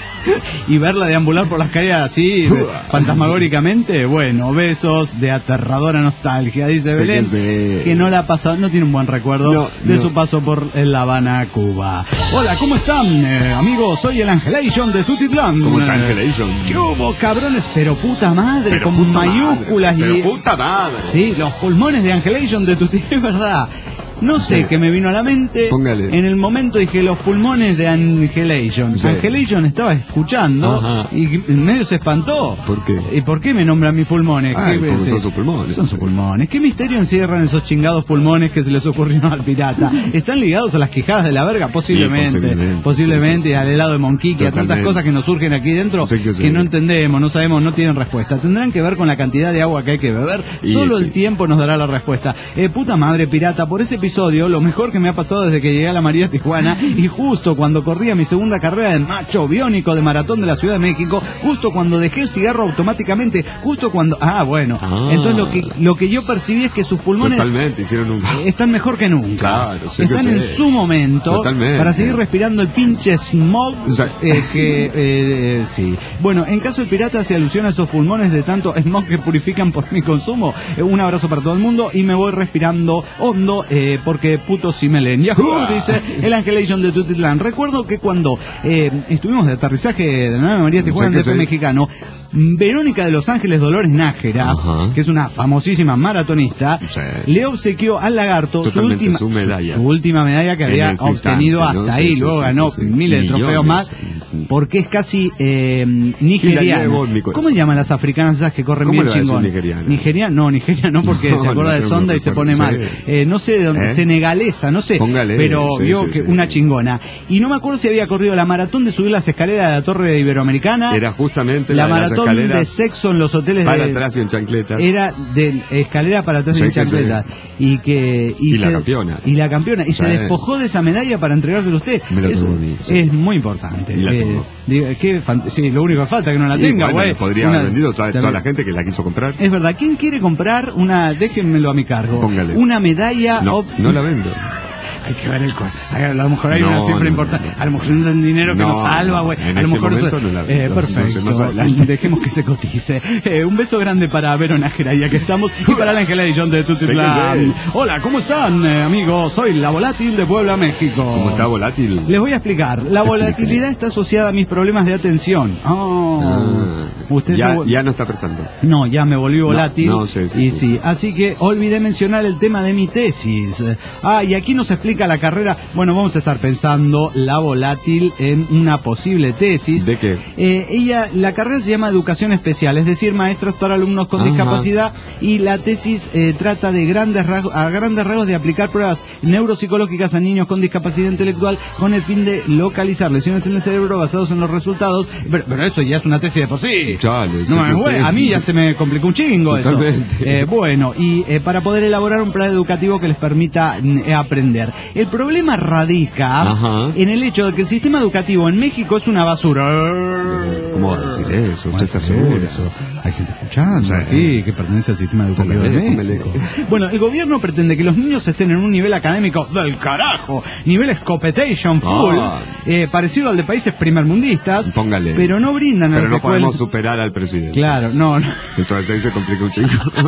y verla deambular por las calles así fantasmagóricamente, bueno, besos de aterradora nostalgia, dice sí, Belén, que, que no la ha pasado, no tiene un buen recuerdo no, de no. su paso por La Habana, Cuba. Hola, ¿cómo están, eh, amigos? Soy el Angelation de Tutitlán. ¿Cómo está Angelation? ¿Qué hubo, cabrones? Pero puta madre, pero con puta mayúsculas madre, y... Pero puta madre. Sí, los pulmones de Angelation de Tutitlán, es verdad. No sé sí. qué me vino a la mente. Póngale. En el momento dije los pulmones de Angelation. Sí. Angelation estaba escuchando. Ajá. Y en medio se espantó. ¿Por qué? ¿Y por qué me nombran mis pulmones? Ay, ¿Qué, porque son sus pulmones. Son sus pulmones. ¿Qué misterio encierran esos chingados pulmones que se les ocurrieron al pirata? ¿Están ligados a las quijadas de la verga? Posiblemente. Sí, posiblemente. Posiblemente sí, sí, sí. Al helado de Monquique, a tantas cosas que nos surgen aquí dentro sí, que, sí. que no entendemos, no sabemos, no tienen respuesta. Tendrán que ver con la cantidad de agua que hay que beber. Y Solo sí. el tiempo nos dará la respuesta. Eh, puta madre pirata, por ese episodio, lo mejor que me ha pasado desde que llegué a la María Tijuana, y justo cuando corría mi segunda carrera de macho biónico de maratón de la Ciudad de México, justo cuando dejé el cigarro automáticamente, justo cuando... Ah, bueno. Ah. Entonces lo que lo que yo percibí es que sus pulmones... Totalmente, hicieron un... están mejor que nunca. Claro, sí están que en sé. su momento. Totalmente. Para seguir respirando el pinche smog eh, que... Eh, sí. Bueno, en caso del pirata se alusiona a esos pulmones de tanto smog que purifican por mi consumo. Eh, un abrazo para todo el mundo y me voy respirando hondo eh, porque puto si me leen. Yahoo, dice el Angelation de Tutitlán. Recuerdo que cuando eh, estuvimos de aterrizaje de la nave María Tijuana del D F mexicano, Verónica de Los Ángeles Dolores Nájera, Ajá. que es una famosísima maratonista, sí. le obsequió al lagarto su última, su, medalla. Su, su última medalla que había obtenido instante, hasta ¿no? ahí. Sí, Luego sí, ganó sí, sí. miles de trofeos más, porque es casi eh, nigeriana. ¿Cómo se llaman las africanas esas que corren bien chingón? Nigeriana? Nigeriana, no, Nigeriana no, porque no, se acuerda no, de sonda no, y se pone mal. Eh, no sé de dónde, ¿Eh? senegalesa, no sé, Póngale, pero sí, vio sí, que sí, una sí. chingona. Y no me acuerdo si había corrido la maratón de subir las escaleras de la Torre Iberoamericana. Era justamente la, la maratón de, de sexo en los hoteles para de, atrás y en chancletas. Era de escalera para atrás y en chancletas. Y que y, y se, la campeona. Y la campeona y sí. se despojó de esa medalla para entregársela a usted. Me lo Eso mí, sí. es muy importante. Y la eh, digo, qué fant- sí, lo único que falta es que no la tenga, güey. Bueno, podría una, haber vendido, ¿sabes? Toda la gente que la quiso comprar. Es verdad. ¿Quién quiere comprar una? Déjenmelo a mi cargo. Póngale. Una medalla. No, of... no la vendo. Hay que ver el co- a lo mejor hay no, una cifra no, importante. No, no. A lo mejor no es dinero que no, nos salva, güey. No, a lo mejor este eso. No la, eh, no, perfecto. No sé, dejemos que se cotice. Eh, un beso grande para Vero Nájera, ya que estamos. Y para la Angelation de Tutitlán. Hola, ¿cómo están, eh, amigos? Soy la Volátil de Puebla, México. ¿Cómo está Volátil? Les voy a explicar. La volatilidad está asociada a mis problemas de atención. Oh. Ah, Usted ya, se... ya no está prestando. No, ya me volví volátil. No, no, sí, sí, y sí. sí, así que olvidé mencionar el tema de mi tesis. Ah, y aquí nos explica la carrera. Bueno, vamos a estar pensando la volátil en una posible tesis. ¿De qué? Eh, ella, la carrera se llama Educación Especial, es decir, maestras para alumnos con Ajá. discapacidad, y la tesis eh, trata de grandes rasgos, a grandes rasgos de aplicar pruebas neuropsicológicas a niños con discapacidad intelectual con el fin de localizar lesiones en el cerebro basados en los resultados. Pero, pero eso ya es una tesis de por sí. Chale, no, es bueno, a mí ya se me complicó un chingo Totalmente. eso. Eh, bueno, y eh, para poder elaborar un plan educativo que les permita eh, aprender. El problema radica Ajá. en el hecho de que el sistema educativo en México es una basura. ¿Cómo va a decir eso? ¿Usted está seguro? Eso? Hay gente escuchando sí. aquí que pertenece al sistema educativo póngale, de México. Bueno, el gobierno pretende que los niños estén en un nivel académico del carajo, nivel escopetation full, ah. eh, parecido al de países primermundistas, Póngale. pero no brindan a Pero las no escuelas... podemos superar al presidente. Claro, no, no. Entonces ahí se complica un chico.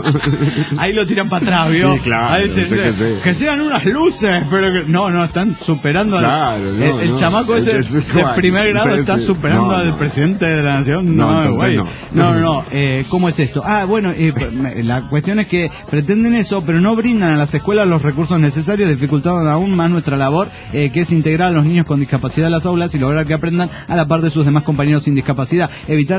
Ahí lo tiran para atrás, ¿vio? Sí, claro. Ahí se, sé que, sé. que sean unas luces, pero que... No, no, están superando claro, al... No, el, el no. chamaco ese es, es, de primer grado sí, está sí. superando no, al no. presidente de la nación. No, No, güey. No, no, no. no. Eh, ¿Cómo es esto? Ah, bueno, eh, la cuestión es que pretenden eso, pero no brindan a las escuelas los recursos necesarios, dificultando aún más nuestra labor, eh, que es integrar a los niños con discapacidad a las aulas y lograr que aprendan a la par de sus demás compañeros sin discapacidad, evitar el rezago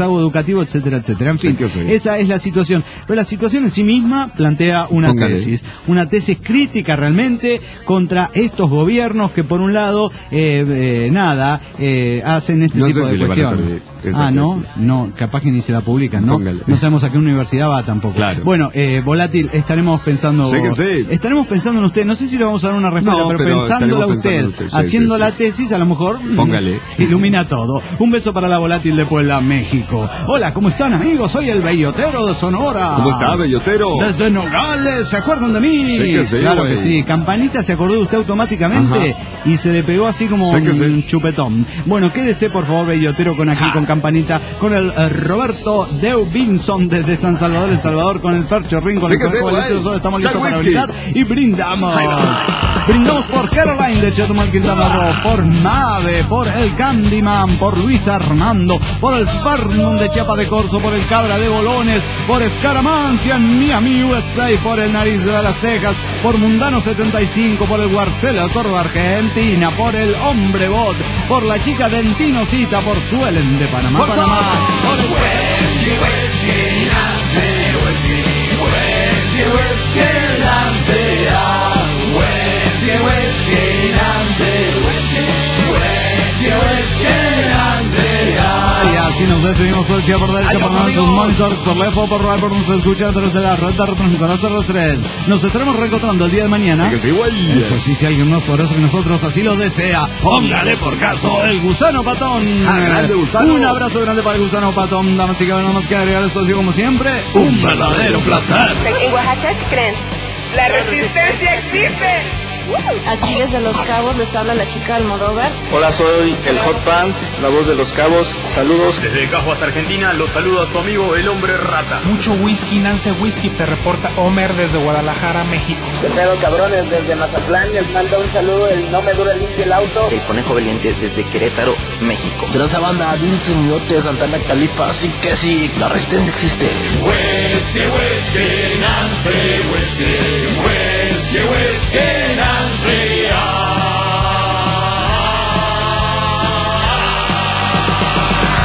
rezago educativo, etcétera, etcétera. En fin, sí, sí. esa es la situación. Pero la situación en sí misma plantea una Póngale. tesis, una tesis crítica realmente contra estos gobiernos que por un lado, eh, eh, nada, eh, hacen este no tipo sé de si le van a cuestiones. servir esa Ah, ¿no? tesis. No, capaz que ni se la publican, ¿no? Póngale. No sabemos a qué universidad va tampoco. Claro. Bueno, eh, Volátil, estaremos pensando... Sí que sí. Estaremos pensando en usted, no sé si le vamos a dar una respuesta, No, pero, pero pensándola estaremos usted, pensando en usted, sí, haciendo sí, la sí. tesis, a lo mejor mm, Póngale. se ilumina todo. Un beso para la Volátil de Puebla, México. Hola, ¿cómo están, amigos? Soy el Bellotero de Sonora. ¿Cómo está, Bellotero? Desde Nogales, ¿se acuerdan de mí? Sí que sí, claro güey. que sí. Campanita se acordó de usted automáticamente. Ajá. Y se le pegó así como Sí que un sí. chupetón. Bueno, quédese por favor, Bellotero, con aquí, Ja. con Campanita, con el eh, Roberto Deu Vinson desde San Salvador, El Salvador, con el Fercho Ring, con Sí el que sí, Conejo güey. Valente. Nosotros estamos Está listos para whisky. brindar y brindamos. Brindamos por Caroline de Chetumal, Quintana Roo, por Mave, por el Candyman, por Luis Armando, por el Fernand de Chiapa de Corzo, por el Cabra de Bolones, por Escaramancia en Miami, U S A, por el Nariz de las Tejas, por Mundano setenta y cinco, por el Guarcelo de Córdoba, Argentina, por el Hombre Bot, por la chica Dentinosita, por Suelen de Panamá, Por Panamá, todo. por el Whisky, Whisky, Nancy, Whisky, Whisky, Whisky, Nancy, ah, Whisky, Whisky, Nancy, Whisky, Whisky, Whisky, Nancy, ah. Y así nos despedimos por el día por derecha, por nuestros monitores, por lejos, por rural, por nos escucha a través de la red de retransmisoras terrestres. Nos estaremos reencontrando el día de mañana. Sí que sí, güey. Eso sí, si alguien más poderoso que nosotros así lo desea, póngale por caso el gusano patón. Ah, grande gusano. Un abrazo grande para el gusano patón. Damas y caballeros, nada más que agregar esto, así como siempre, un verdadero placer. En Oaxaca, ¿qué creen? ¡La resistencia existe! Aquí desde Los Cabos les habla la chica Almodóvar. Hola, soy el Hot Pants, la voz de Los Cabos. Saludos. Desde Cajo Argentina, los saludo a tu amigo el Hombre Rata. Mucho whisky, Nance Whisky. Se reporta Homer desde Guadalajara, México. ¿Qué pedo, cabrones? Desde Mazatlán les manda un saludo el No Me Dura Limpio el Auto. El Conejo Valiente desde Querétaro, México. Transa banda, Dulce Miote, Santana Calipa, así que sí, la resistencia existe. Whisky, whisky, Nancy, whisky, whisky, whisky, Nancy.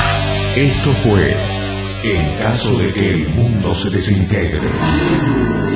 Esto fue En caso de que el mundo se desintegre.